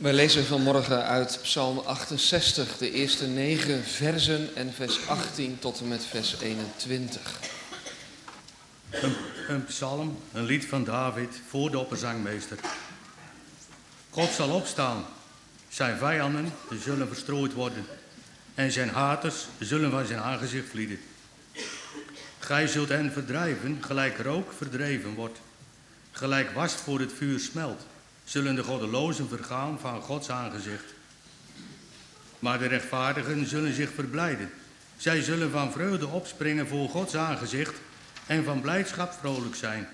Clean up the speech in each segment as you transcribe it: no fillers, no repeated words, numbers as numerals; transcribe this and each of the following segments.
Wij lezen vanmorgen uit Psalm 68, de eerste 9 versen en vers 18 tot en met vers 21. Een psalm, een lied van David voor de opperzangmeester. God zal opstaan, zijn vijanden zullen verstrooid worden en zijn haters zullen van zijn aangezicht vlieden. Gij zult hen verdrijven, gelijk rook verdreven wordt, gelijk was voor het vuur smelt. Zullen de goddelozen vergaan van Gods aangezicht. Maar de rechtvaardigen zullen zich verblijden. Zij zullen van vreugde opspringen voor Gods aangezicht en van blijdschap vrolijk zijn.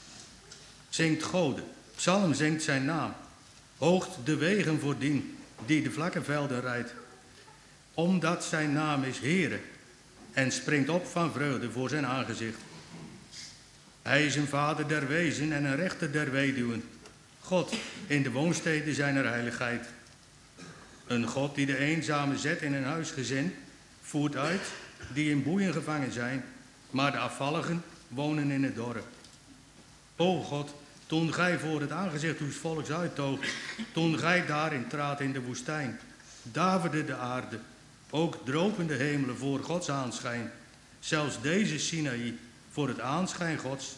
Zingt Gode, psalm zingt zijn naam. Hoogt de wegen voor dien die de vlakke velden rijdt. Omdat zijn naam is Heere en springt op van vreugde voor zijn aangezicht. Hij is een vader der wezen en een rechter der weduwen. God in de woonsteden zijner heiligheid. Een God die de eenzame zet in een huisgezin, voert uit die in boeien gevangen zijn, maar de afvalligen wonen in het dorp. O God, toen gij voor het aangezicht uws volks uittoog, toen gij daarin traadt in de woestijn, daverde de aarde, ook dropen de hemelen voor Gods aanschijn. Zelfs deze Sinaï voor het aanschijn Gods,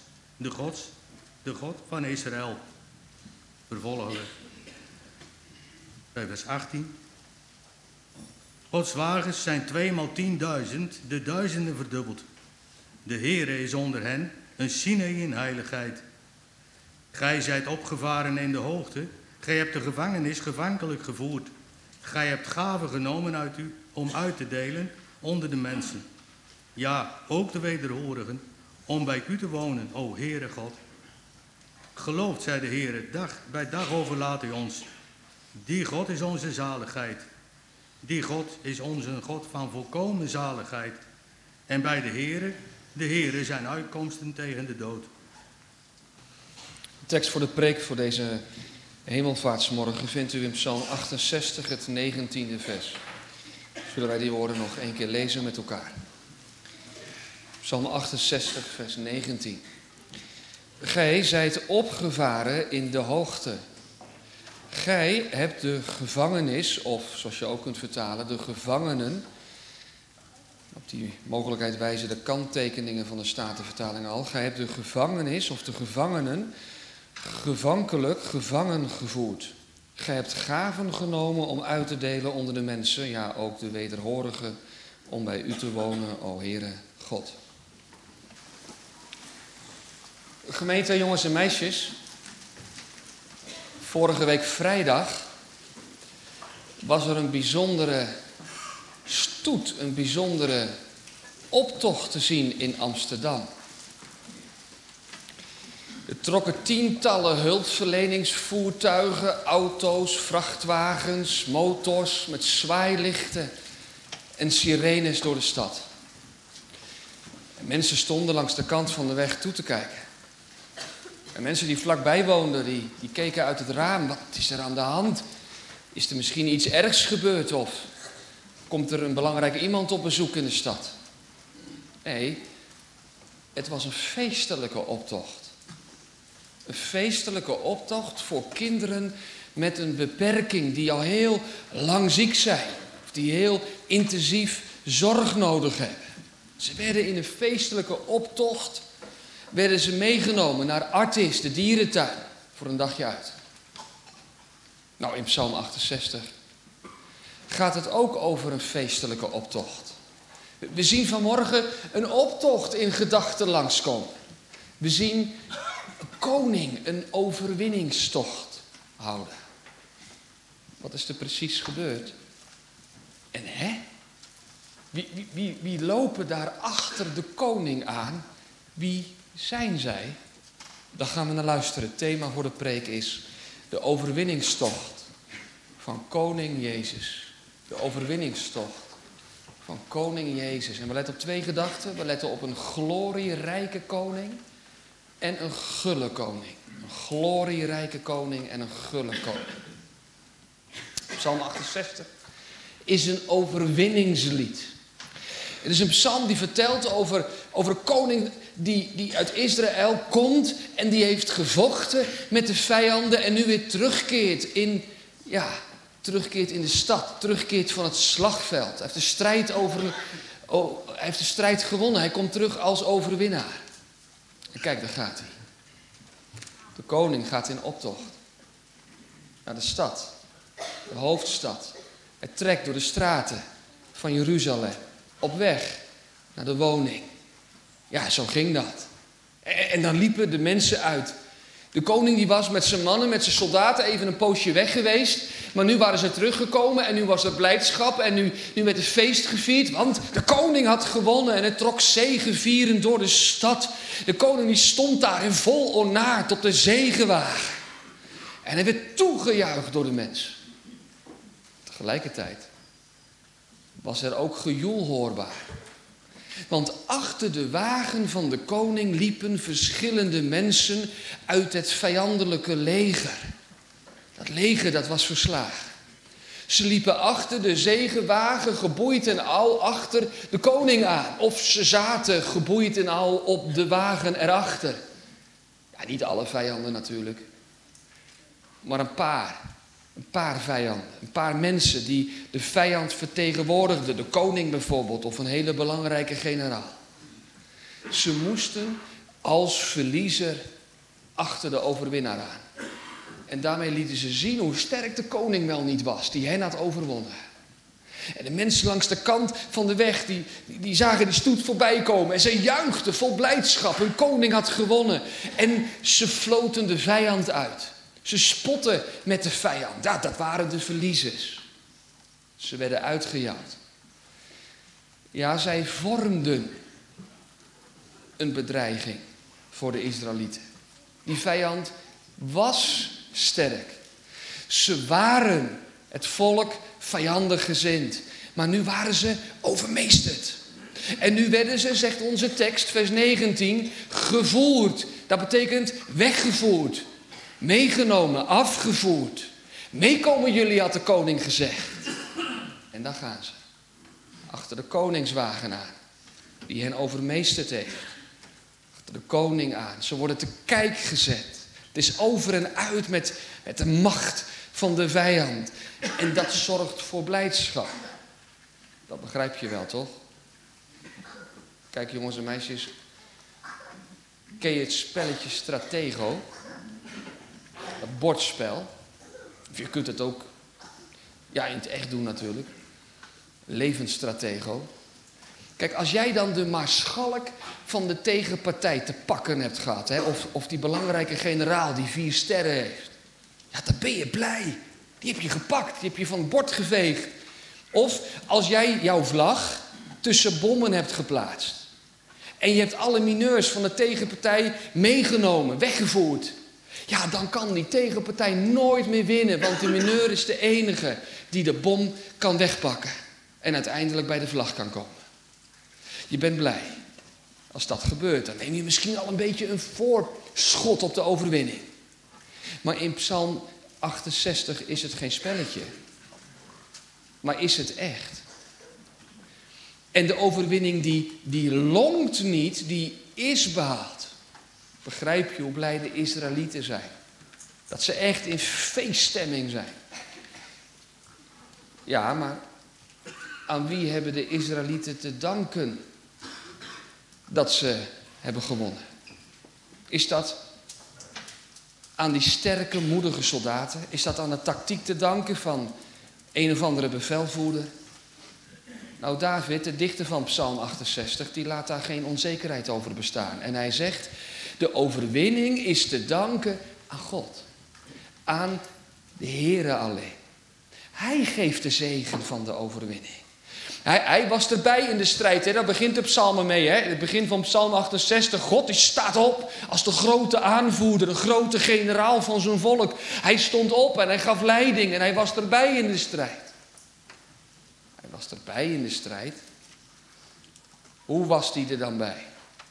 de God van Israël. Vervolgen we bij vers 18. Gods wagens zijn 2x10.000, de duizenden verdubbeld. De Heere is onder hen, een Sinaï in heiligheid. Gij zijt opgevaren in de hoogte, gij hebt de gevangenis gevankelijk gevoerd. Gij hebt gaven genomen uit u om uit te delen onder de mensen. Ja, ook de wederhorigen, om bij u te wonen, o Heere God. Geloofd zij de Heere, dag bij dag overlaat u ons. Die God is onze zaligheid. Die God is onze God van volkomen zaligheid. En bij de Heere zijn uitkomsten tegen de dood. De tekst voor de preek voor deze hemelvaartsmorgen vindt u in Psalm 68, het 19e vers. Zullen wij die woorden nog één keer lezen met elkaar. Psalm 68, vers 19. Gij zijt opgevaren in de hoogte. Gij hebt de gevangenis, of zoals je ook kunt vertalen, de gevangenen. Op die mogelijkheid wijzen de kanttekeningen van de Statenvertaling al. Gij hebt de gevangenis, of de gevangenen, gevankelijk gevangen gevoerd. Gij hebt gaven genomen om uit te delen onder de mensen, ja ook de wederhorigen, om bij u te wonen, o Heere God. Gemeente, jongens en meisjes, vorige week vrijdag was er een bijzondere stoet, een bijzondere optocht te zien in Amsterdam. Er trokken tientallen hulpverleningsvoertuigen, auto's, vrachtwagens, motors met zwaailichten en sirenes door de stad. En mensen stonden langs de kant van de weg toe te kijken. En mensen die vlakbij woonden, die keken uit het raam. Wat is er aan de hand? Is er misschien iets ergs gebeurd? Of komt er een belangrijk iemand op bezoek in de stad? Nee, het was een feestelijke optocht. Een feestelijke optocht voor kinderen met een beperking die al heel lang ziek zijn. Of die heel intensief zorg nodig hebben. Ze werden in een feestelijke optocht werden ze meegenomen naar Artis, de dierentuin, voor een dagje uit. Nou, in Psalm 68 gaat het ook over een feestelijke optocht. We zien vanmorgen een optocht in gedachten langskomen. We zien een koning een overwinningstocht houden. Wat is er precies gebeurd? En wie lopen daar achter de koning aan? Wie zijn zij? Daar gaan we naar luisteren. Het thema voor de preek is de overwinningstocht van koning Jezus. De overwinningstocht van koning Jezus. En we letten op twee gedachten. We letten op een glorierijke koning en een gulle koning. Een glorierijke koning en een gulle koning. Psalm 68 is een overwinningslied. Het is een psalm die vertelt over een koning die uit Israël komt en die heeft gevochten met de vijanden en nu weer terugkeert in terugkeert in de stad, terugkeert van het slagveld. Hij heeft de strijd gewonnen. Hij komt terug als overwinnaar. En kijk, daar gaat hij. De koning gaat in optocht naar de stad, de hoofdstad. Hij trekt door de straten van Jeruzalem, op weg naar de woning. Ja, zo ging dat. En dan liepen de mensen uit. De koning die was met zijn mannen, met zijn soldaten even een poosje weg geweest. Maar nu waren ze teruggekomen en nu was er blijdschap en nu werd het feest gevierd. Want de koning had gewonnen en het trok zegevierend door de stad. De koning die stond daar in vol ornaat op de zegewagen. En hij werd toegejuicht door de mensen. Tegelijkertijd was er ook gejoel hoorbaar. Want achter de wagen van de koning liepen verschillende mensen uit het vijandelijke leger. Dat leger dat was verslagen. Ze liepen achter de zegewagen geboeid en al achter de koning aan. Of ze zaten geboeid en al op de wagen erachter. Ja, niet alle vijanden natuurlijk. Maar een paar vijanden. Een paar mensen die de vijand vertegenwoordigden. De koning bijvoorbeeld of een hele belangrijke generaal. Ze moesten als verliezer achter de overwinnaar aan. En daarmee lieten ze zien hoe sterk de koning wel niet was, die hen had overwonnen. En de mensen langs de kant van de weg, die zagen die stoet voorbij komen. En ze juichten vol blijdschap, hun koning had gewonnen. En ze floten de vijand uit. Ze spotten met de vijand. Ja, dat waren de verliezers. Ze werden uitgejouwd. Ja, zij vormden een bedreiging voor de Israëlieten. Die vijand was sterk. Ze waren het volk vijandig gezind. Maar nu waren ze overmeesterd. En nu werden ze, zegt onze tekst, vers 19, gevoerd. Dat betekent weggevoerd. Meegenomen, afgevoerd. Meekomen jullie, had de koning gezegd. En daar gaan ze. Achter de koningswagen aan. Die hen overmeesterd heeft. Achter de koning aan. Ze worden te kijk gezet. Het is over en uit met de macht van de vijand. En dat zorgt voor blijdschap. Dat begrijp je wel, toch? Kijk, jongens en meisjes. Ken je het spelletje Stratego? Dat bordspel. Of je kunt het ook in het echt doen natuurlijk. Levensstratego. Kijk, als jij dan de maarschalk van de tegenpartij te pakken hebt gehad. Hè, of die belangrijke generaal die 4 sterren heeft. Ja, dan ben je blij. Die heb je gepakt. Die heb je van het bord geveegd. Of als jij jouw vlag tussen bommen hebt geplaatst. En je hebt alle mineurs van de tegenpartij meegenomen, weggevoerd. Ja, dan kan die tegenpartij nooit meer winnen. Want de mineur is de enige die de bom kan wegpakken. En uiteindelijk bij de vlag kan komen. Je bent blij. Als dat gebeurt, dan neem je misschien al een beetje een voorschot op de overwinning. Maar in Psalm 68 is het geen spelletje. Maar is het echt. En de overwinning die longt niet, die is behaald. Begrijp je hoe blij de Israëlieten zijn? Dat ze echt in feeststemming zijn. Ja, maar aan wie hebben de Israëlieten te danken dat ze hebben gewonnen? Is dat aan die sterke, moedige soldaten? Is dat aan de tactiek te danken van een of andere bevelvoerder? Nou, David, de dichter van Psalm 68, die laat daar geen onzekerheid over bestaan. En hij zegt, de overwinning is te danken aan God. Aan de Heere alleen. Hij geeft de zegen van de overwinning. Hij was erbij in de strijd. Hè? Daar begint de psalmen mee. Hè? Het begin van Psalm 68. God die staat op als de grote aanvoerder. De grote generaal van zijn volk. Hij stond op en hij gaf leiding. En hij was erbij in de strijd. Hij was erbij in de strijd. Hoe was hij er dan bij?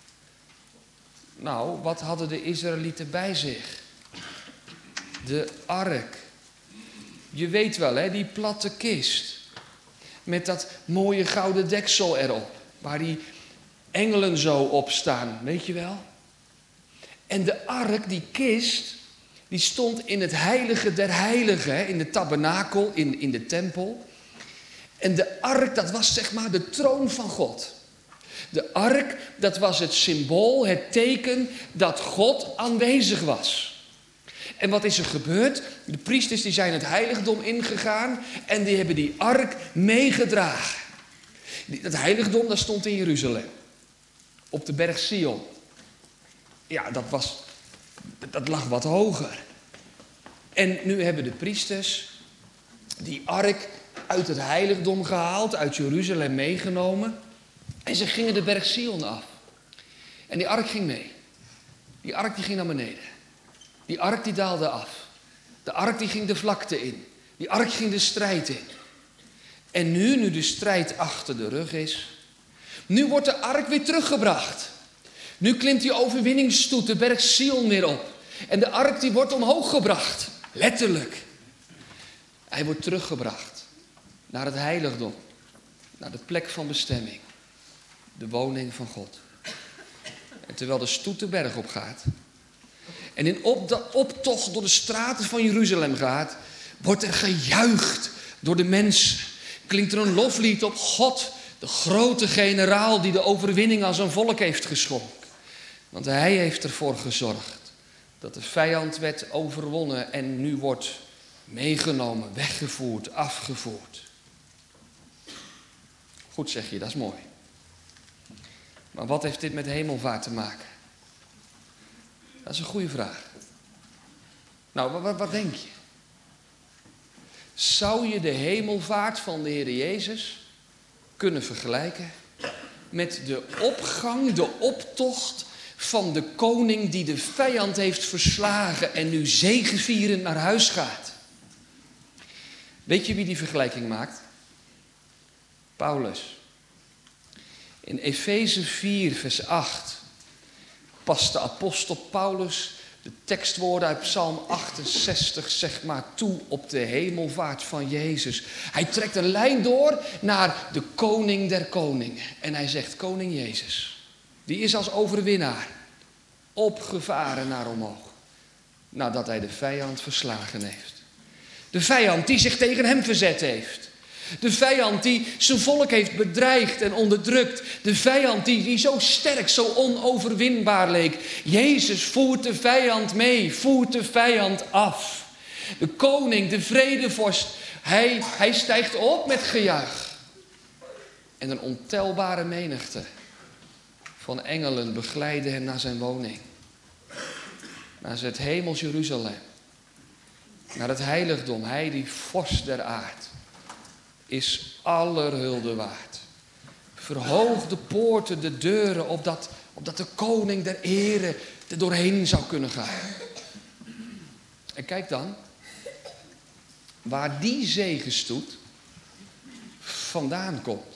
Nou, wat hadden de Israëlieten bij zich? De ark. Je weet wel, hè, die platte kist. Met dat mooie gouden deksel erop. Waar die engelen zo op staan, weet je wel? En de ark, die kist, die stond in het heilige der heiligen, in de tabernakel, in de tempel. En de ark, dat was zeg maar de troon van God. De ark, dat was het symbool, het teken dat God aanwezig was. En wat is er gebeurd? De priesters die zijn het heiligdom ingegaan en die hebben die ark meegedragen. Dat heiligdom, dat stond in Jeruzalem. Op de berg Sion. Ja, dat lag wat hoger. En nu hebben de priesters die ark uit het heiligdom gehaald, uit Jeruzalem meegenomen. En ze gingen de berg Sion af. En die ark ging mee. Die ark die ging naar beneden. Die ark die daalde af. De ark die ging de vlakte in. Die ark ging de strijd in. En nu de strijd achter de rug is, nu wordt de ark weer teruggebracht. Nu klimt die overwinningsstoet de berg Sion weer op. En de ark die wordt omhoog gebracht. Letterlijk. Hij wordt teruggebracht naar het heiligdom. Naar de plek van bestemming. De woning van God. En terwijl de stoet de berg op gaat. En in optocht door de straten van Jeruzalem gaat. Wordt er gejuicht door de mensen. Klinkt er een loflied op God. De grote generaal die de overwinning aan zijn volk heeft geschonken. Want hij heeft ervoor gezorgd dat de vijand werd overwonnen en nu wordt meegenomen, weggevoerd, afgevoerd. Goed zeg je, dat is mooi. Maar wat heeft dit met hemelvaart te maken? Dat is een goede vraag. Nou, wat denk je? Zou je de hemelvaart van de Heer Jezus kunnen vergelijken met de opgang, de optocht van de koning die de vijand heeft verslagen en nu zegevierend naar huis gaat? Weet je wie die vergelijking maakt? Paulus. In Efeze 4 vers 8 past de apostel Paulus de tekstwoorden uit Psalm 68 zeg maar toe op de hemelvaart van Jezus. Hij trekt een lijn door naar de koning der koningen. En hij zegt, koning Jezus, die is als overwinnaar opgevaren naar omhoog. Nadat hij de vijand verslagen heeft. De vijand die zich tegen hem verzet heeft. De vijand die zijn volk heeft bedreigd en onderdrukt. De vijand die zo sterk, zo onoverwinbaar leek. Jezus voert de vijand mee, voert de vijand af. De koning, de vredevorst, hij stijgt op met gejuich. En een ontelbare menigte van engelen begeleiden hem naar zijn woning. Naar het hemels Jeruzalem. Naar het heiligdom, hij die vorst der aard. Is aller hulde waard. Verhoog de poorten, de deuren, opdat de koning der ere er doorheen zou kunnen gaan. En kijk dan, waar die zegestoet vandaan komt.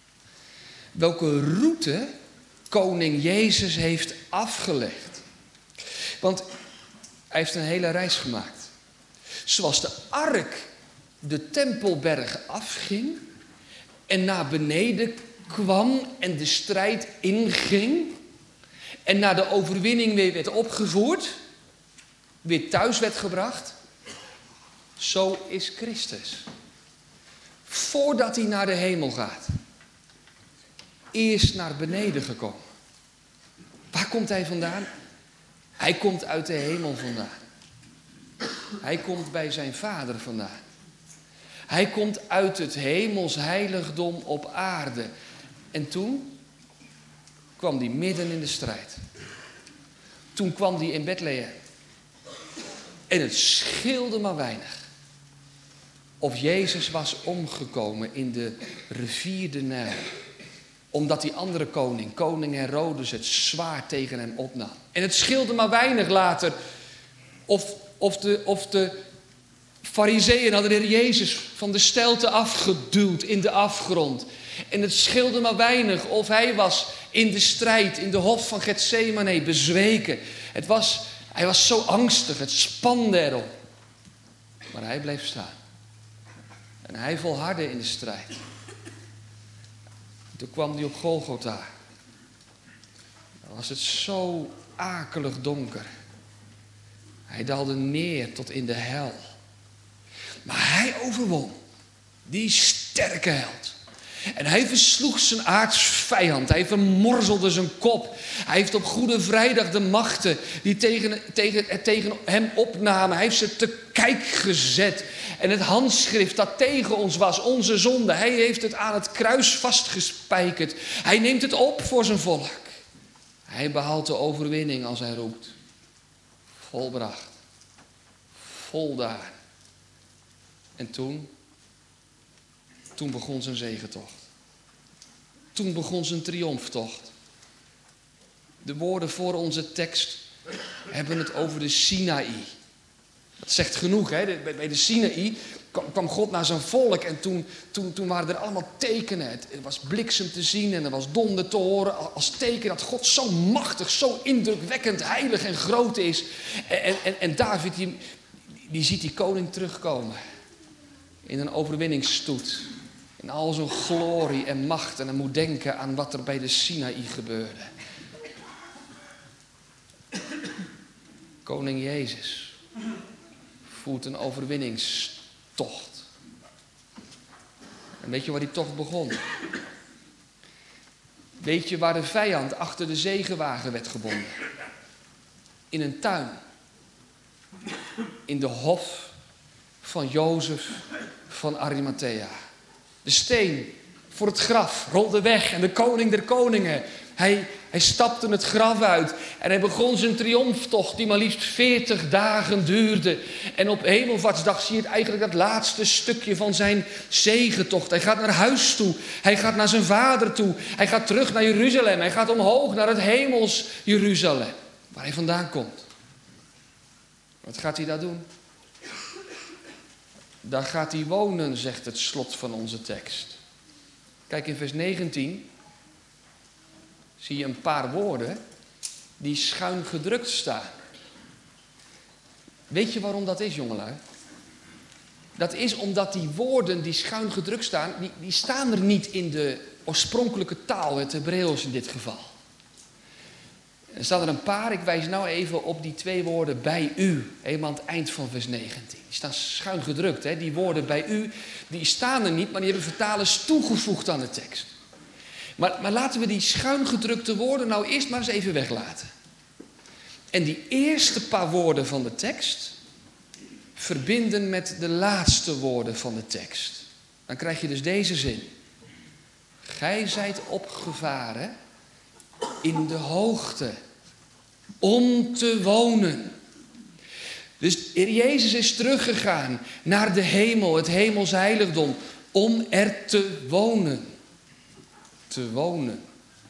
Welke route koning Jezus heeft afgelegd. Want hij heeft een hele reis gemaakt. Zoals de ark de tempelberg afging en naar beneden kwam en de strijd inging en naar de overwinning weer werd opgevoerd, weer thuis werd gebracht. Zo is Christus. Voordat hij naar de hemel gaat, eerst naar beneden gekomen. Waar komt hij vandaan? Hij komt uit de hemel vandaan. Hij komt bij zijn Vader vandaan. Hij komt uit het hemels heiligdom op aarde. En toen kwam hij midden in de strijd. Toen kwam hij in Bethlehem. En het scheelde maar weinig of Jezus was omgekomen in de rivier de Nijl. Omdat die andere koning Herodes, het zwaard tegen hem opnam. En het scheelde maar weinig later of de Farizeeën hadden de Heer Jezus van de steilte afgeduwd in de afgrond. En het scheelde maar weinig of hij was in de strijd, in de hof van Getsemane bezweken. Hij was zo angstig, het spande erop. Maar hij bleef staan. En hij volhardde in de strijd. Toen kwam hij op Golgotha. Dan was het zo akelig donker. Hij daalde neer tot in de hel. Maar hij overwon. Die sterke held. En hij versloeg zijn aartsvijand. Hij vermorzelde zijn kop. Hij heeft op Goede Vrijdag de machten die tegen hem opnamen. Hij heeft ze te kijk gezet. En het handschrift dat tegen ons was, onze zonde. Hij heeft het aan het kruis vastgespijkerd. Hij neemt het op voor zijn volk. Hij behaalt de overwinning als hij roept. Volbracht. Voldaan. En toen begon zijn zegentocht. Toen begon zijn triomftocht. De woorden voor onze tekst hebben het over de Sinaï. Dat zegt genoeg, hè? Bij de Sinaï kwam God naar zijn volk en toen waren er allemaal tekenen. Er was bliksem te zien en er was donder te horen als teken dat God zo machtig, zo indrukwekkend, heilig en groot is. En David die ziet die koning terugkomen in een overwinningsstoet. In al zijn glorie en macht. En hij moet denken aan wat er bij de Sinaï gebeurde. Koning Jezus voert een overwinningstocht. En weet je waar die tocht begon? Weet je waar de vijand achter de zegenwagen werd gebonden? In een tuin. In de hof van Jozef van Arimathea. De steen voor het graf rolde weg en de koning der koningen, hij stapte het graf uit en hij begon zijn triomftocht die maar liefst 40 dagen duurde. En op Hemelvaartsdag zie je het eigenlijk dat laatste stukje van zijn zegentocht. Hij gaat naar huis toe, hij gaat naar zijn vader toe, hij gaat terug naar Jeruzalem, hij gaat omhoog naar het hemels Jeruzalem, waar hij vandaan komt. Wat gaat hij daar doen? Daar gaat hij wonen, zegt het slot van onze tekst. Kijk, in vers 19 zie je een paar woorden die schuin gedrukt staan. Weet je waarom dat is, jongelui? Dat is omdat die woorden die schuin gedrukt staan, die staan er niet in de oorspronkelijke taal, het Hebreeuws in dit geval. Er staan er een paar, ik wijs nou even op die 2 woorden bij u, helemaal aan het eind van vers 19. Die staan schuin gedrukt, hè? Die woorden bij u, die staan er niet, maar die hebben vertalers toegevoegd aan de tekst. Maar laten we die schuin gedrukte woorden nou eerst maar eens even weglaten. En die eerste paar woorden van de tekst verbinden met de laatste woorden van de tekst. Dan krijg je dus deze zin. Gij zijt opgevaren in de hoogte, om te wonen. Dus Heer Jezus is teruggegaan naar de hemel, het hemels heiligdom, om er te wonen. Te wonen.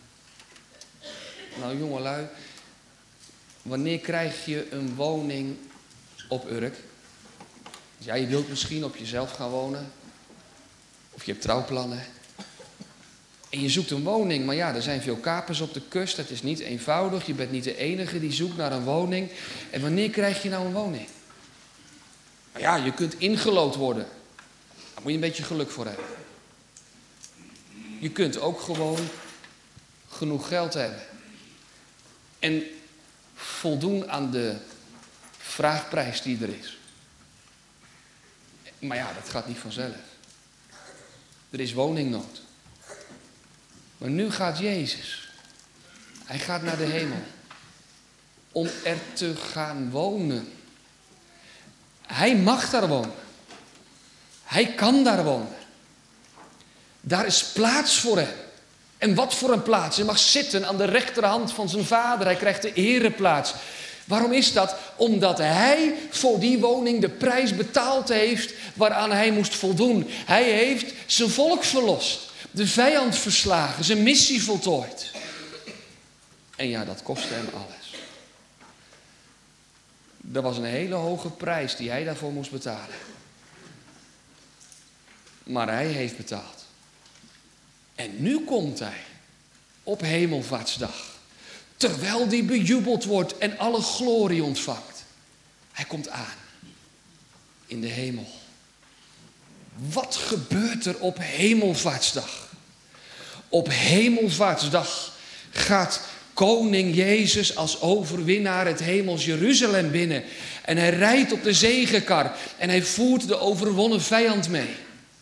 Nou jongelui, wanneer krijg je een woning op Urk? Ja, je wilt misschien op jezelf gaan wonen. Of je hebt trouwplannen. En je zoekt een woning, maar ja, er zijn veel kapers op de kust. Het is niet eenvoudig. Je bent niet de enige die zoekt naar een woning. En wanneer krijg je nou een woning? Nou ja, je kunt ingelood worden. Daar moet je een beetje geluk voor hebben. Je kunt ook gewoon genoeg geld hebben. En voldoen aan de vraagprijs die er is. Maar ja, dat gaat niet vanzelf. Er is woningnood. Maar nu gaat Jezus. Hij gaat naar de hemel. Om er te gaan wonen. Hij mag daar wonen. Hij kan daar wonen. Daar is plaats voor hem. En wat voor een plaats. Hij mag zitten aan de rechterhand van zijn vader. Hij krijgt de ereplaats. Waarom is dat? Omdat hij voor die woning de prijs betaald heeft waaraan hij moest voldoen. Hij heeft zijn volk verlost. De vijand verslagen. Zijn missie voltooid. En ja, dat kostte hem alles. Er was een hele hoge prijs die hij daarvoor moest betalen. Maar hij heeft betaald. En nu komt hij op Hemelvaartsdag. Terwijl die bejubeld wordt en alle glorie ontvangt. Hij komt aan. In de hemel. Wat gebeurt er op Hemelvaartsdag? Op Hemelvaartsdag gaat koning Jezus als overwinnaar het hemels Jeruzalem binnen. En hij rijdt op de zegenkar en hij voert de overwonnen vijand mee.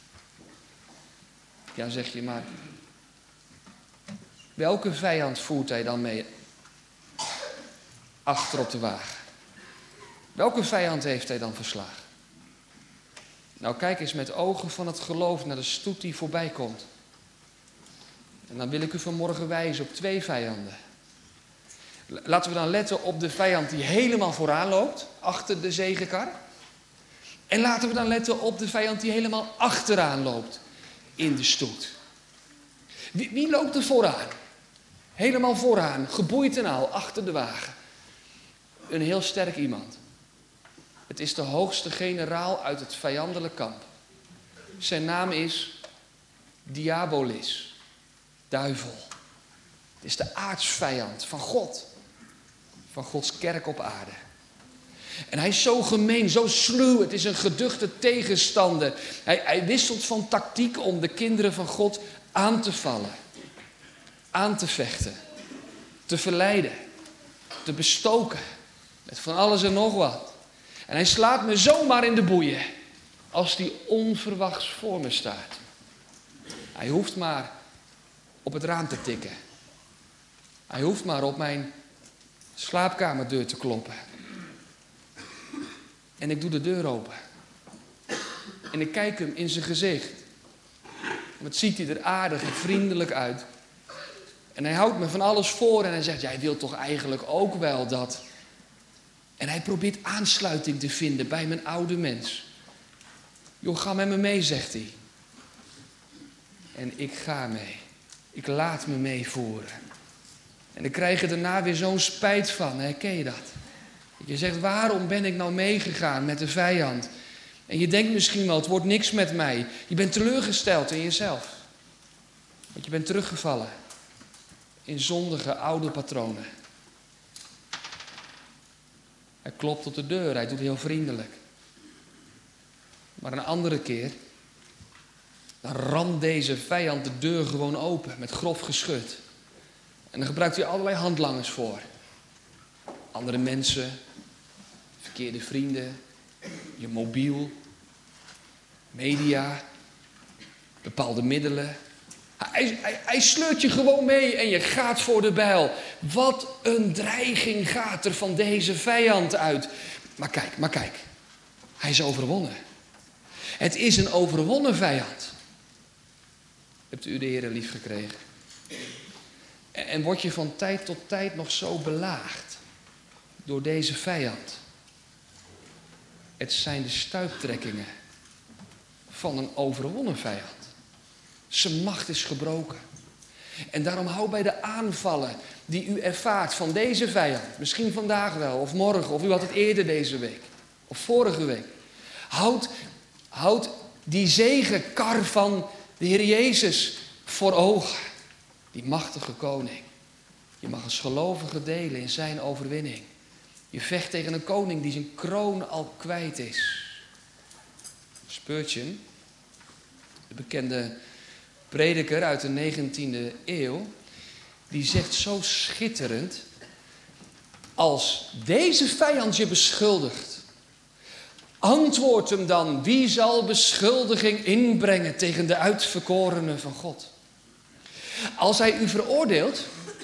Ja, zeg je, maar welke vijand voert hij dan mee achter op de wagen? Welke vijand heeft hij dan verslagen? Nou, kijk eens met ogen van het geloof naar de stoet die voorbij komt. En dan wil ik u vanmorgen wijzen op 2 vijanden. Laten we dan letten op de vijand die helemaal vooraan loopt, achter de zegenkar. En laten we dan letten op de vijand die helemaal achteraan loopt, in de stoet. Wie loopt er vooraan? Helemaal vooraan, geboeid en al, achter de wagen. Een heel sterk iemand. Het is de hoogste generaal uit het vijandelijk kamp. Zijn naam is Diabolis, duivel. Het is de aartsvijand van God. Van Gods kerk op aarde. En hij is zo gemeen, zo sluw. Het is een geduchte tegenstander. Hij wisselt van tactiek om de kinderen van God aan te vallen. Aan te vechten. Te verleiden. Te bestoken. Met van alles en nog wat. En hij slaat me zomaar in de boeien. Als die onverwachts voor me staat. Hij hoeft maar op het raam te tikken. Hij hoeft maar op mijn slaapkamerdeur te kloppen. En ik doe de deur open. En ik kijk hem in zijn gezicht. Wat ziet hij er aardig en vriendelijk uit. En hij houdt me van alles voor en hij zegt, jij wilt toch eigenlijk ook wel dat. En hij probeert aansluiting te vinden bij mijn oude mens. Joh, ga met me mee, zegt hij. En ik ga mee. Ik laat me meevoeren. En ik krijg er daarna weer zo'n spijt van. Herken je dat? Je zegt, waarom ben ik nou meegegaan met de vijand? En je denkt misschien wel, het wordt niks met mij. Je bent teleurgesteld in jezelf. Want je bent teruggevallen in zondige oude patronen. Hij klopt op de deur, hij doet heel vriendelijk. Maar een andere keer, dan ramt deze vijand de deur gewoon open met grof geschut. En dan gebruikt hij allerlei handlangers voor. Andere mensen, verkeerde vrienden, je mobiel, media, bepaalde middelen. Hij sleurt je gewoon mee en je gaat voor de bijl. Wat een dreiging gaat er van deze vijand uit. Maar kijk, hij is overwonnen. Het is een overwonnen vijand. Hebt u de Heer lief gekregen? En word je van tijd tot tijd nog zo belaagd door deze vijand? Het zijn de stuiptrekkingen van een overwonnen vijand. Zijn macht is gebroken. En daarom hou bij de aanvallen die u ervaart van deze vijand. Misschien vandaag wel, of morgen, of u had het eerder deze week. Of vorige week. Houd die zegenkar van de Heer Jezus voor ogen. Die machtige koning. Je mag als gelovige delen in zijn overwinning. Je vecht tegen een koning die zijn kroon al kwijt is. Spurgeon, de bekende prediker uit de 19e eeuw, die zegt zo schitterend: als deze vijand je beschuldigt, antwoord hem dan, wie zal beschuldiging inbrengen tegen de uitverkorenen van God? Als hij u veroordeelt,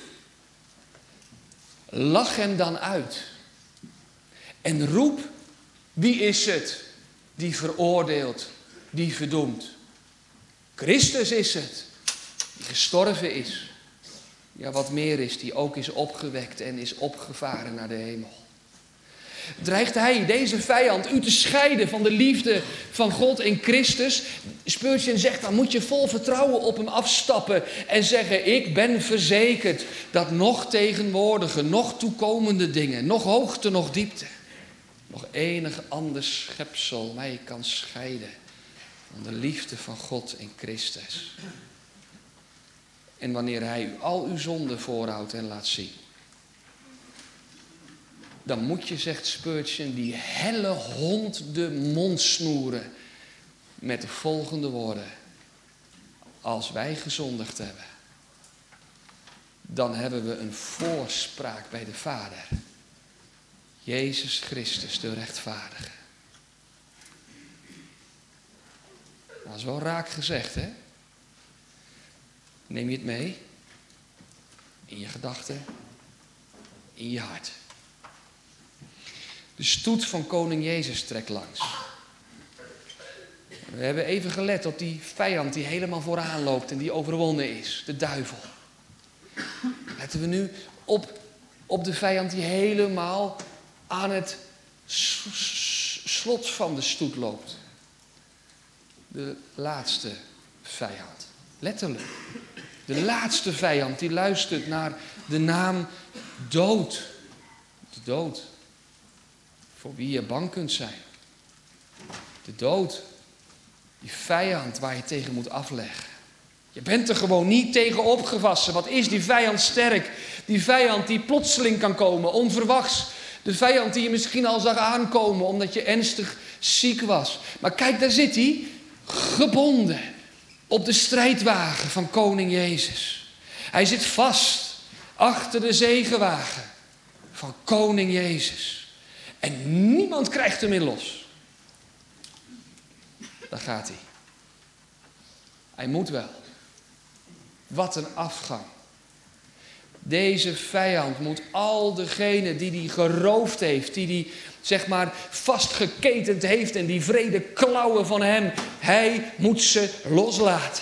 lach hem dan uit. En roep, wie is het die veroordeelt, die verdoemt? Christus is het, die gestorven is. Ja, wat meer is, die ook is opgewekt en is opgevaren naar de hemel. Dreigt hij, deze vijand, u te scheiden van de liefde van God in Christus? Spurgeon zegt, dan moet je vol vertrouwen op hem afstappen en zeggen, ik ben verzekerd dat nog tegenwoordige, nog toekomende dingen, nog hoogte, nog diepte, nog enig ander schepsel mij kan scheiden van de liefde van God in Christus. En wanneer hij u al uw zonden voorhoudt en laat zien, dan moet je, zegt Spurgeon, die helle hond de mond snoeren met de volgende woorden: als wij gezondigd hebben, dan hebben we een voorspraak bij de Vader. Jezus Christus, de rechtvaardige. Dat is wel raak gezegd, hè? Neem je het mee? In je gedachten, in je hart. De stoet van koning Jezus trekt langs. We hebben even gelet op die vijand die helemaal vooraan loopt en die overwonnen is, de duivel. Letten we nu op de vijand die helemaal aan het slot van de stoet loopt. De laatste vijand. Letterlijk. De laatste vijand die luistert naar de naam dood. De dood. Voor wie je bang kunt zijn. De dood. Die vijand waar je tegen moet afleggen. Je bent er gewoon niet tegen opgewassen. Wat is die vijand sterk? Die vijand die plotseling kan komen, onverwachts. De vijand die je misschien al zag aankomen omdat je ernstig ziek was. Maar kijk, daar zit hij, gebonden op de strijdwagen van koning Jezus. Hij zit vast achter de zegenwagen van koning Jezus. En niemand krijgt hem meer los. Daar gaat hij. Hij moet wel. Wat een afgang. Deze vijand moet al degenen die hij geroofd heeft, die hij zeg maar vastgeketend heeft en die wrede klauwen van hem, hij moet ze loslaten.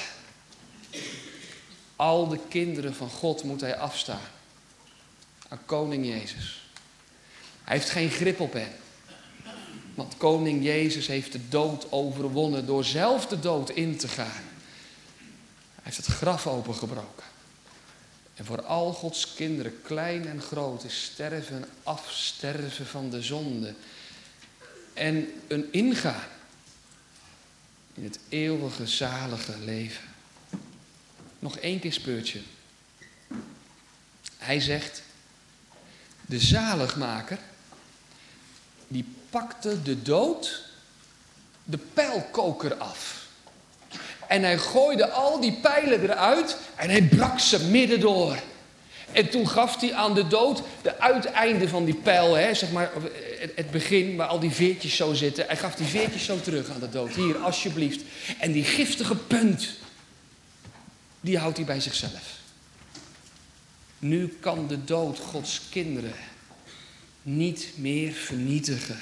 Al de kinderen van God moet hij afstaan aan koning Jezus. Hij heeft geen grip op hen. Want koning Jezus heeft de dood overwonnen door zelf de dood in te gaan. Hij heeft het graf opengebroken. En voor al Gods kinderen, klein en groot, is sterven en afsterven van de zonde. En een ingaan in het eeuwige, zalige leven. Nog 1 keer speurtje. Hij zegt, de zaligmaker, die pakte de dood de pijlkoker af. En hij gooide al die pijlen eruit en hij brak ze midden door. En toen gaf hij aan de dood de uiteinde van die pijl, hè, zeg maar het begin waar al die veertjes zo zitten. Hij gaf die veertjes zo terug aan de dood. Hier, alsjeblieft. En die giftige punt, die houdt hij bij zichzelf. Nu kan de dood Gods kinderen niet meer vernietigen.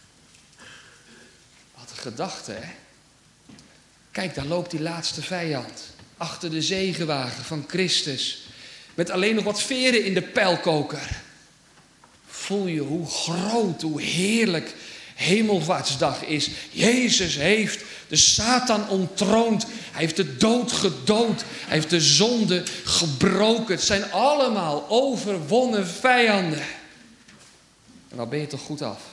Wat een gedachte, hè? Kijk, daar loopt die laatste vijand. Achter de zegenwagen van Christus. Met alleen nog wat veren in de pijlkoker. Voel je hoe groot, hoe heerlijk Hemelvaartsdag is. Jezus heeft de Satan onttroond. Hij heeft de dood gedood. Hij heeft de zonde gebroken. Het zijn allemaal overwonnen vijanden. En dan ben je toch goed af.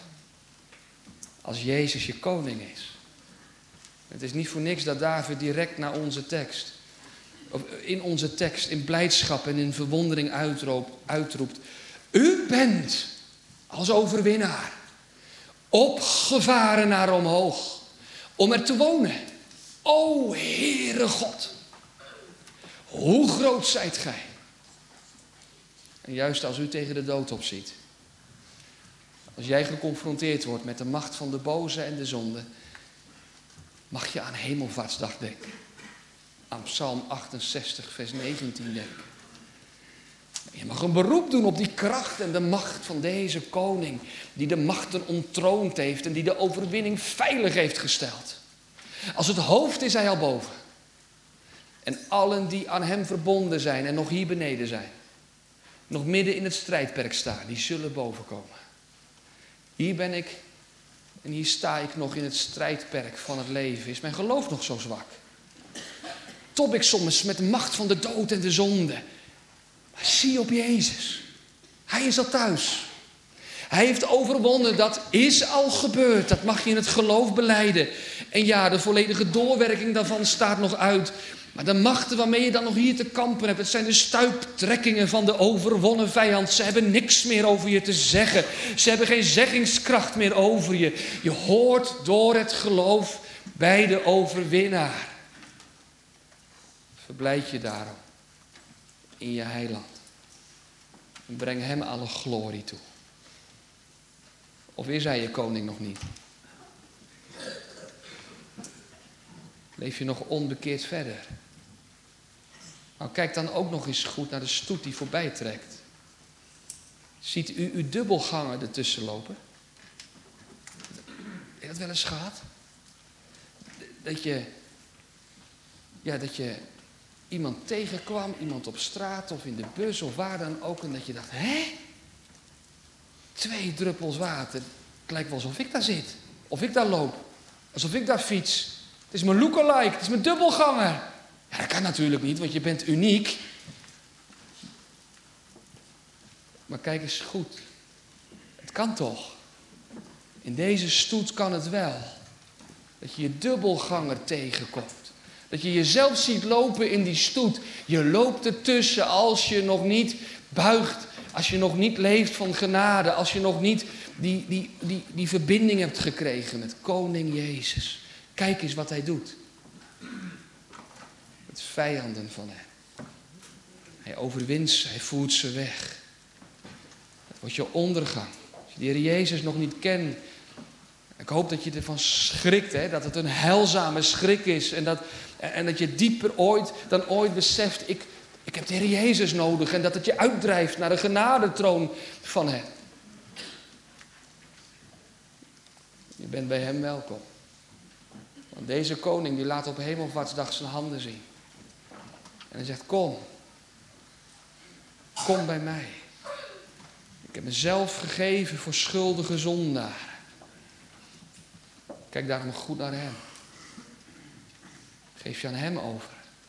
Als Jezus je koning is. Het is niet voor niks dat David direct naar onze tekst, of in onze tekst, in blijdschap en in verwondering uitroept. U bent als overwinnaar opgevaren naar omhoog om er te wonen. O Heere God, hoe groot zijt gij? En juist als u tegen de dood opziet, als jij geconfronteerd wordt met de macht van de boze en de zonde, mag je aan Hemelvaartsdag denken. Aan Psalm 68, vers 19 denken. Je mag een beroep doen op die kracht en de macht van deze koning. Die de machten ontroond heeft en die de overwinning veilig heeft gesteld. Als het hoofd is hij al boven. En allen die aan hem verbonden zijn en nog hier beneden zijn. Nog midden in het strijdperk staan, die zullen bovenkomen. Hier ben ik. En hier sta ik nog in het strijdperk van het leven. Is mijn geloof nog zo zwak? Top ik soms met de macht van de dood en de zonde. Maar zie op Jezus. Hij is al thuis. Hij heeft overwonnen. Dat is al gebeurd. Dat mag je in het geloof belijden. En ja, de volledige doorwerking daarvan staat nog uit. Maar de machten waarmee je dan nog hier te kampen hebt, het zijn de stuiptrekkingen van de overwonnen vijand. Ze hebben niks meer over je te zeggen. Ze hebben geen zeggingskracht meer over je. Je hoort door het geloof bij de overwinnaar. Verblijd je daarom in je heiland. En breng hem alle glorie toe. Of is hij je koning nog niet? Leef je nog onbekeerd verder? Nou, kijk dan ook nog eens goed naar de stoet die voorbij trekt. Ziet u uw dubbelganger ertussen lopen? Heb je dat wel eens gehad? Dat je iemand tegenkwam, iemand op straat of in de bus of waar dan ook, en dat je dacht, 2 druppels water. Het lijkt wel alsof ik daar zit. Of ik daar loop. Alsof ik daar fiets. Het is mijn lookalike, het is mijn dubbelganger. Ja, dat kan natuurlijk niet, want je bent uniek. Maar kijk eens goed. Het kan toch. In deze stoet kan het wel. Dat je je dubbelganger tegenkomt. Dat je jezelf ziet lopen in die stoet. Je loopt ertussen als je nog niet buigt. Als je nog niet leeft van genade. Als je nog niet die verbinding hebt gekregen met koning Jezus. Kijk eens wat hij doet. Met vijanden van hem. Hij overwint ze, hij voert ze weg. Dat wordt je ondergang. Als je de Heer Jezus nog niet kent. Ik hoop dat je ervan schrikt, hè? Dat het een heilzame schrik is. En dat je dieper dan ooit beseft, ik heb de Heer Jezus nodig. En dat het je uitdrijft naar de genadetroon van hem. Je bent bij hem welkom. Want deze koning die laat op Hemelvaartsdag zijn handen zien. En hij zegt, kom bij mij. Ik heb mezelf gegeven voor schuldige zondaren. Kijk daarom goed naar hem. Geef je aan hem over.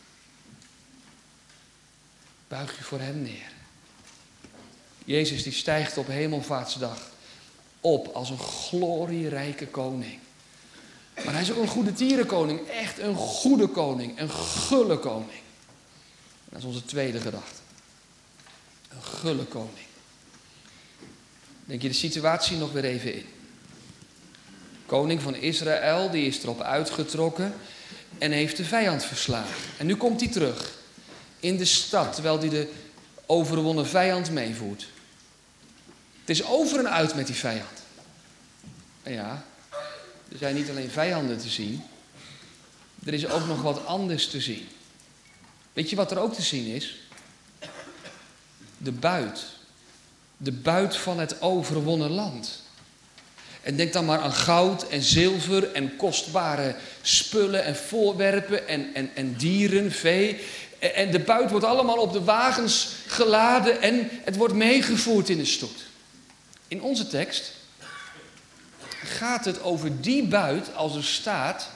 Buig je voor hem neer. Jezus die stijgt op Hemelvaartsdag op als een glorierijke koning. Maar hij is ook een goede tierenkoning. Echt een goede koning. Een gulle koning. Dat is onze tweede gedachte. Een gulle koning. Denk je de situatie nog weer even in. Koning van Israël, die is erop uitgetrokken en heeft de vijand verslagen. En nu komt hij terug in de stad, terwijl hij de overwonnen vijand meevoert. Het is over en uit met die vijand. En ja, er zijn niet alleen vijanden te zien, er is ook nog wat anders te zien. Weet je wat er ook te zien is? De buit. De buit van het overwonnen land. En denk dan maar aan goud en zilver en kostbare spullen en voorwerpen en dieren, vee. En de buit wordt allemaal op de wagens geladen en het wordt meegevoerd in de stoet. In onze tekst gaat het over die buit als er staat,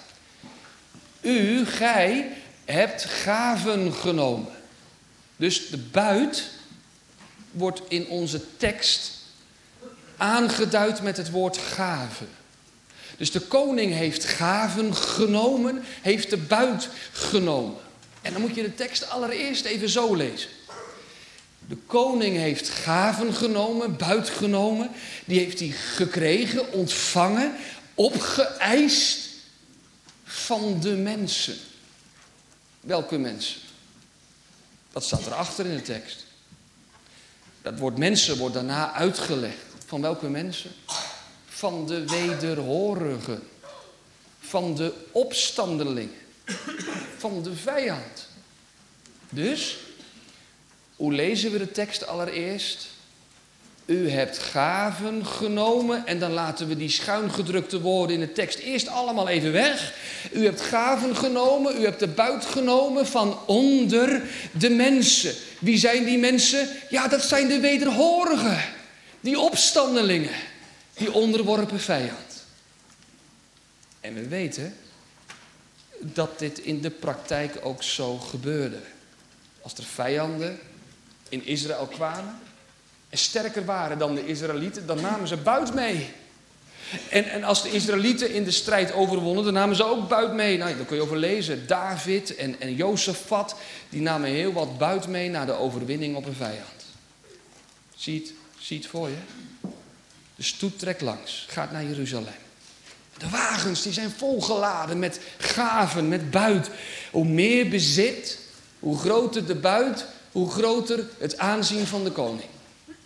gij hebt gaven genomen. Dus de buit wordt in onze tekst aangeduid met het woord gave. Dus de koning heeft gaven genomen, heeft de buit genomen. En dan moet je de tekst allereerst even zo lezen. De koning heeft gaven genomen, buit genomen. Die heeft hij gekregen, ontvangen, opgeëist van de mensen. Welke mensen? Dat staat erachter in de tekst. Dat woord mensen wordt daarna uitgelegd. Van welke mensen? Van de wederhorigen. Van de opstandelingen. Van de vijand. Dus, hoe lezen we de tekst allereerst? U hebt gaven genomen. En dan laten we die schuingedrukte woorden in de tekst eerst allemaal even weg. U hebt gaven genomen. U hebt de buit genomen van onder de mensen. Wie zijn die mensen? Ja, dat zijn de wederhorigen. Die opstandelingen. Die onderworpen vijand. En we weten dat dit in de praktijk ook zo gebeurde. Als er vijanden in Israël kwamen en sterker waren dan de Israëlieten, dan namen ze buit mee. En als de Israëlieten in de strijd overwonnen, dan namen ze ook buit mee. Nou, daar kun je over lezen. David en Jozefat, die namen heel wat buit mee naar de overwinning op een vijand. Zie het voor je? De stoet trekt langs, gaat naar Jeruzalem. De wagens die zijn volgeladen met gaven, met buit. Hoe meer bezit, hoe groter de buit, hoe groter het aanzien van de koning.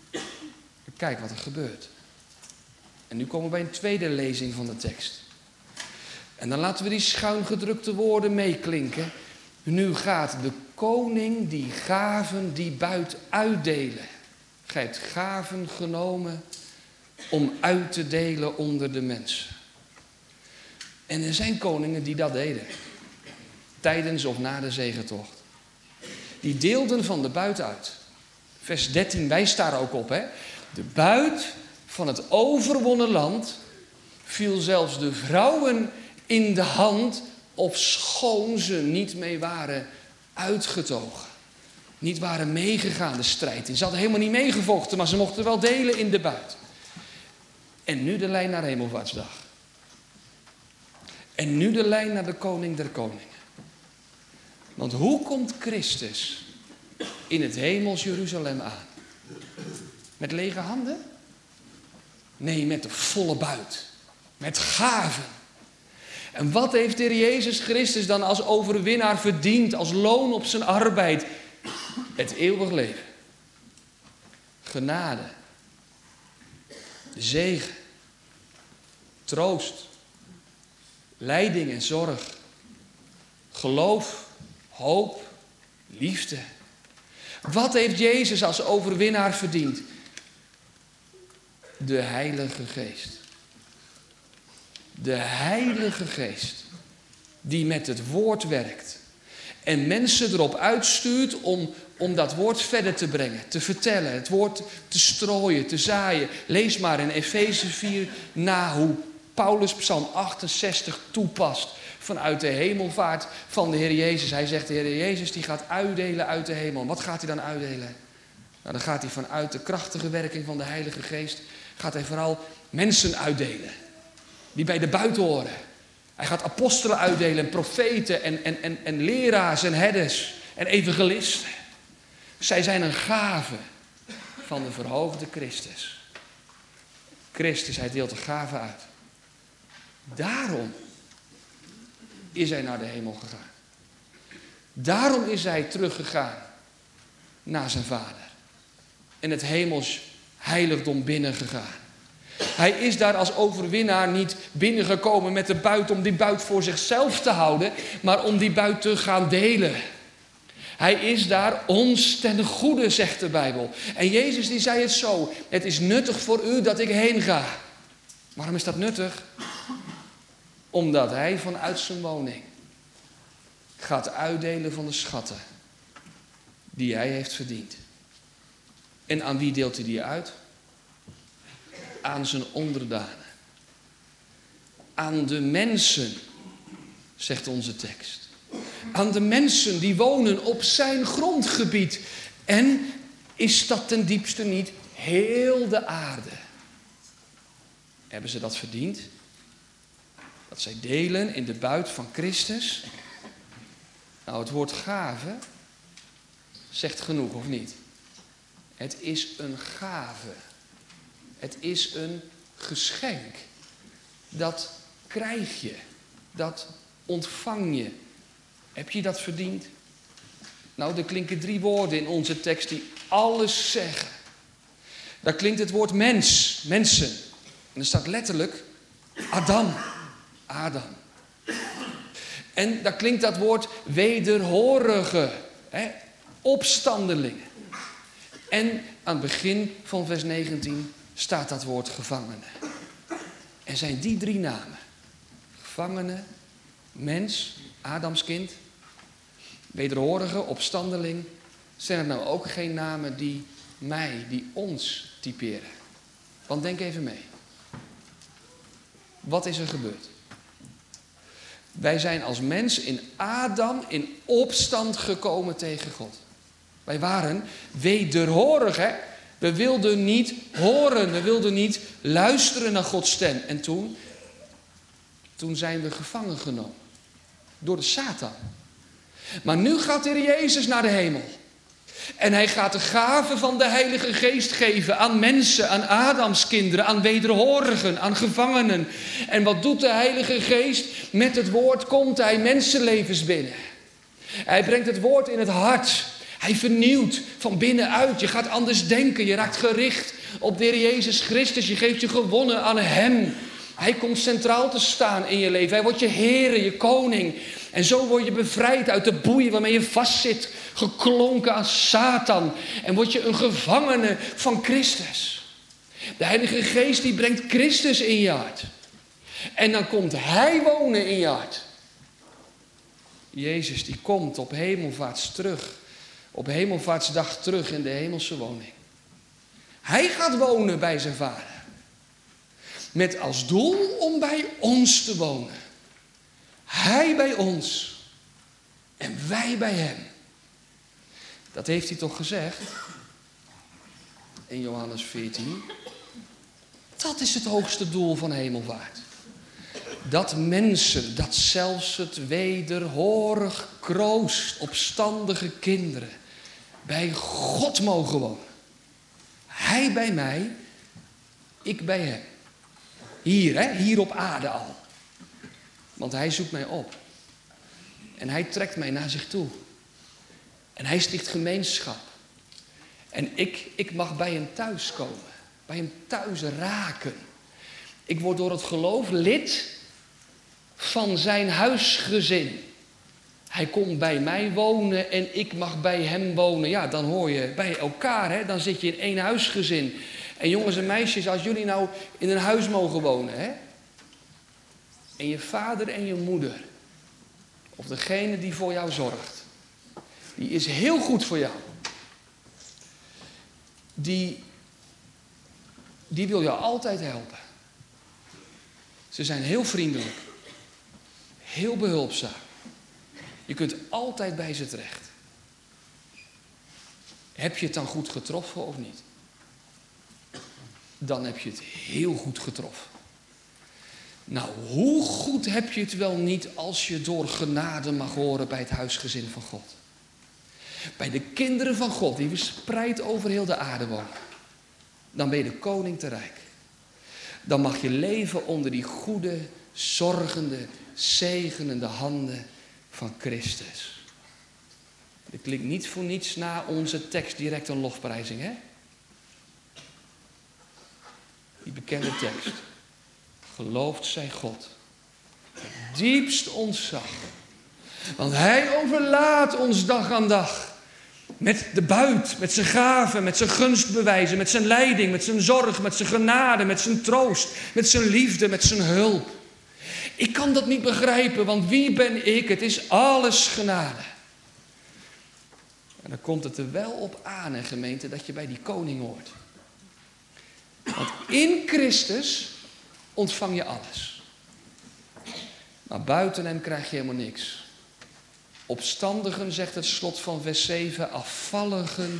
Kijk wat er gebeurt. En nu komen we bij een tweede lezing van de tekst. En dan laten we die schuin gedrukte woorden meeklinken. Nu gaat de koning die gaven die buit uitdelen. Gij hebt gaven genomen om uit te delen onder de mensen. En er zijn koningen die dat deden. Tijdens of na de zegetocht. Die deelden van de buit uit. Vers 13 wijst daar ook op. De buit van het overwonnen land viel zelfs de vrouwen in de hand, ofschoon ze niet mee waren uitgetogen. Niet waren meegegaan de strijd in. Ze hadden helemaal niet meegevochten, maar ze mochten wel delen in de buit. En nu de lijn naar Hemelvaartsdag. En nu de lijn naar de koning der koningen. Want hoe komt Christus in het hemels Jeruzalem aan? Met lege handen? Nee, met de volle buit. Met gaven. En wat heeft de Heer Jezus Christus dan als overwinnaar verdiend, als loon op zijn arbeid? Het eeuwig leven. Genade. Zegen. Troost. Leiding en zorg. Geloof. Hoop. Liefde. Wat heeft Jezus als overwinnaar verdiend? De Heilige Geest. De Heilige Geest. Die met het woord werkt. En mensen erop uitstuurt om dat woord verder te brengen. Te vertellen. Het woord te strooien. Te zaaien. Lees maar in Efeze 4 na hoe Paulus Psalm 68 toepast. Vanuit de hemelvaart van de Heer Jezus. Hij zegt, de Heer Jezus die gaat uitdelen uit de hemel. Wat gaat hij dan uitdelen? Nou, dan gaat hij vanuit de krachtige werking van de Heilige Geest. Gaat hij vooral mensen uitdelen. Die bij de buit horen. Hij gaat apostelen uitdelen, en profeten en leraars en herders en evangelisten. Zij zijn een gave van de verhoogde Christus. Christus, hij deelt de gave uit. Daarom is hij naar de hemel gegaan. Daarom is hij teruggegaan naar zijn Vader. En het hemels heiligdom binnengegaan. Hij is daar als overwinnaar niet binnengekomen met de buit om die buit voor zichzelf te houden, maar om die buit te gaan delen. Hij is daar ons ten goede, zegt de Bijbel. En Jezus die zei het zo, het is nuttig voor u dat ik heen ga. Waarom is dat nuttig? Omdat hij vanuit zijn woning gaat uitdelen van de schatten die hij heeft verdiend. En aan wie deelt hij die uit? Aan zijn onderdanen. Aan de mensen, zegt onze tekst. Aan de mensen die wonen op zijn grondgebied. En is dat ten diepste niet heel de aarde? Hebben ze dat verdiend? Dat zij delen in de buit van Christus? Nou, het woord gave zegt genoeg, of niet? Het is een gave. Het is een geschenk. Dat krijg je. Dat ontvang je. Heb je dat verdiend? Nou, er klinken 3 woorden in onze tekst die alles zeggen. Daar klinkt het woord mens, mensen. En er staat letterlijk Adam. Adam. En daar klinkt dat woord wederhorige. Opstandelingen. En aan het begin van vers 19 staat dat woord gevangene. En zijn die 3 namen. Gevangene, mens, Adamskind, wederhorige, opstandeling. Zijn het nou ook geen namen die mij, die ons typeren? Want denk even mee. Wat is er gebeurd? Wij zijn als mens in Adam in opstand gekomen tegen God. Wij waren wederhorig, hè? We wilden niet horen, we wilden niet luisteren naar Gods stem. En toen zijn we gevangen genomen. Door de Satan. Maar nu gaat de Heer Jezus naar de hemel. En hij gaat de gave van de Heilige Geest geven aan mensen, aan Adamskinderen, aan wederhorigen, aan gevangenen. En wat doet de Heilige Geest? Met het woord komt hij mensenlevens binnen. Hij brengt het woord in het hart. Hij vernieuwt van binnenuit. Je gaat anders denken. Je raakt gericht op de Heer Jezus Christus. Je geeft je gewonnen aan Hem. Hij komt centraal te staan in je leven. Hij wordt je Heer, je koning. En zo word je bevrijd uit de boeien waarmee je vastzit. Geklonken aan Satan. En word je een gevangene van Christus. De Heilige Geest die brengt Christus in je hart. En dan komt Hij wonen in je hart. Jezus die komt op hemelvaartsdag terug in de hemelse woning. Hij gaat wonen bij zijn Vader. Met als doel om bij ons te wonen. Hij bij ons. En wij bij Hem. Dat heeft hij toch gezegd? In Johannes 14. Dat is het hoogste doel van hemelvaart. Dat mensen, dat zelfs het wederhorig kroost, opstandige kinderen, bij God mogen wonen. Hij bij mij, ik bij Hem. Hier op aarde al. Want Hij zoekt mij op. En Hij trekt mij naar zich toe. En Hij sticht gemeenschap. En ik mag bij Hem thuiskomen. Bij Hem thuis raken. Ik word door het geloof lid van zijn huisgezin. Hij komt bij mij wonen en ik mag bij Hem wonen. Ja, dan hoor je bij elkaar, hè? Dan zit je in één huisgezin. En jongens en meisjes, als jullie nou in een huis mogen wonen, hè? En je vader en je moeder, of degene die voor jou zorgt, die is heel goed voor jou. Die wil jou altijd helpen. Ze zijn heel vriendelijk. Heel behulpzaam. Je kunt altijd bij ze terecht. Heb je het dan goed getroffen of niet? Dan heb je het heel goed getroffen. Nou, hoe goed heb je het wel niet als je door genade mag horen bij het huisgezin van God? Bij de kinderen van God die verspreid over heel de aarde wonen. Dan ben je de koning te rijk. Dan mag je leven onder die goede, zorgende, zegenende handen van Christus. Dit klinkt niet voor niets na onze tekst direct een lofprijzing, hè? Die bekende tekst. Geloofd zij God. Het diepst ontzag. Want Hij overlaat ons dag aan dag. Met de buit, met zijn gaven, met zijn gunstbewijzen, met zijn leiding, met zijn zorg, met zijn genade, met zijn troost, met zijn liefde, met zijn hulp. Ik kan dat niet begrijpen, want wie ben ik? Het is alles genade. En dan komt het er wel op aan, en gemeente, dat je bij die koning hoort. Want in Christus ontvang je alles. Maar buiten Hem krijg je helemaal niks. Opstandigen, zegt het slot van vers 7, afvalligen,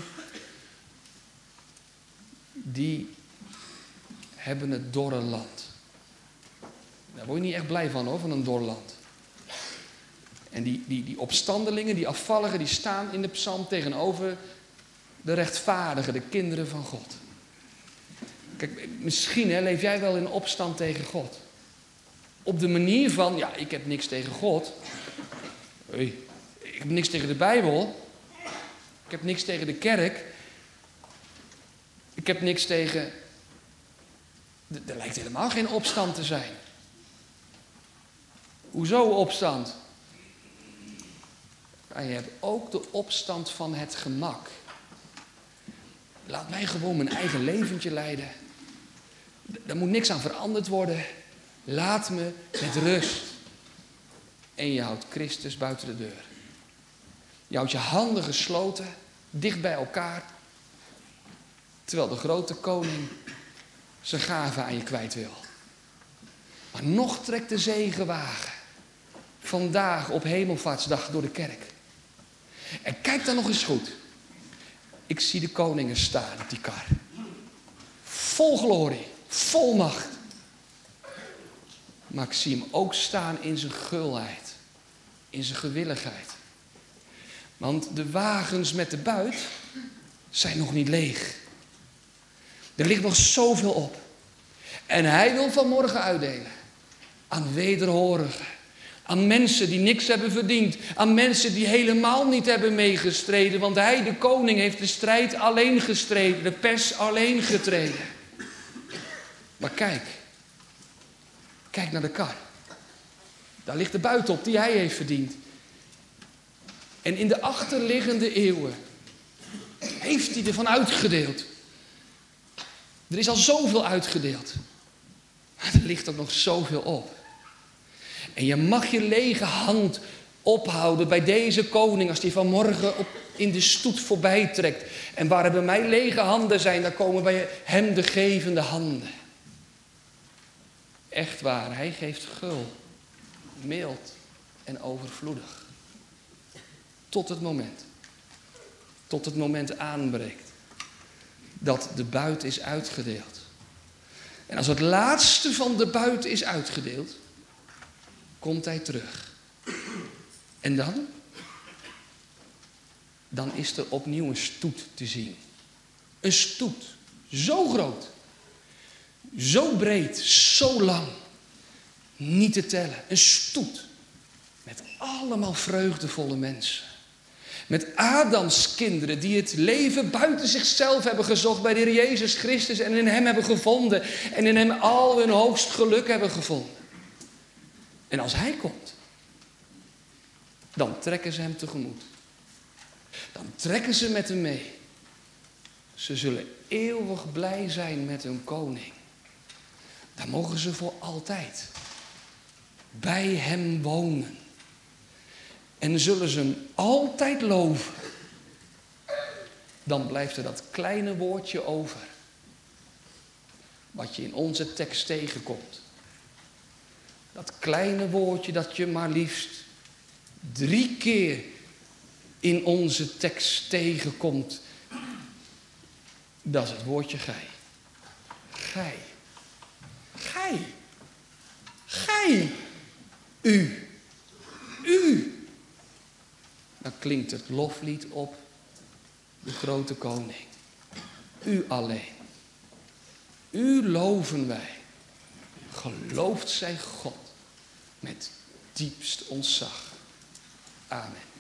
die hebben het dorre land. Daar word je niet echt blij van, hoor, van een dor land. En die opstandelingen, die afvalligen, die staan in de psalm tegenover de rechtvaardigen, de kinderen van God. Kijk, misschien leef jij wel in opstand tegen God. Op de manier van, ja, ik heb niks tegen God. Hey, ik heb niks tegen de Bijbel. Ik heb niks tegen de kerk. Ik heb niks tegen... Er lijkt helemaal geen opstand te zijn. Hoezo opstand? Ja, je hebt ook de opstand van het gemak. Laat mij gewoon mijn eigen leventje leiden. Daar moet niks aan veranderd worden. Laat me met rust. En je houdt Christus buiten de deur. Je houdt je handen gesloten, dicht bij elkaar. Terwijl de grote koning zijn gaven aan je kwijt wil. Maar nog trekt de zegenwagen vandaag op hemelvaartsdag door de kerk. En kijk dan nog eens goed. Ik zie de koningen staan op die kar. Vol glorie, vol macht. Maar ik zie hem ook staan in zijn gulheid. In zijn gewilligheid. Want de wagens met de buit zijn nog niet leeg. Er ligt nog zoveel op. En hij wil vanmorgen uitdelen aan wederhorigen. Aan mensen die niks hebben verdiend. Aan mensen die helemaal niet hebben meegestreden. Want hij, de koning, heeft de strijd alleen gestreden. De pers alleen getreden. Maar kijk. Kijk naar de kar. Daar ligt de buit op die hij heeft verdiend. En in de achterliggende eeuwen heeft hij ervan uitgedeeld. Er is al zoveel uitgedeeld. Maar er ligt ook nog zoveel op. En je mag je lege hand ophouden bij deze koning als die vanmorgen in de stoet voorbij trekt. En waar er bij mij lege handen zijn, daar komen bij hem de gevende handen. Echt waar, hij geeft gul, mild en overvloedig. Tot het moment aanbreekt dat de buit is uitgedeeld. En als het laatste van de buit is uitgedeeld, komt hij terug. En dan is er opnieuw een stoet te zien. Een stoet, zo groot, zo breed, zo lang, niet te tellen. Een stoet met allemaal vreugdevolle mensen. Met Adams kinderen die het leven buiten zichzelf hebben gezocht bij de Heer Jezus Christus en in hem hebben gevonden. En in hem al hun hoogst geluk hebben gevonden. En als hij komt, dan trekken ze hem tegemoet. Dan trekken ze met hem mee. Ze zullen eeuwig blij zijn met hun koning. Dan mogen ze voor altijd bij hem wonen. En zullen ze hem altijd loven. Dan blijft er dat kleine woordje over. Wat je in onze tekst tegenkomt. Dat kleine woordje dat je maar liefst 3 keer in onze tekst tegenkomt. Dat is het woordje gij. Gij. Gij. Gij. U. U. Dan klinkt het loflied op de grote koning. U alleen. U loven wij. Geloofd zij God met diepst ontzag. Amen.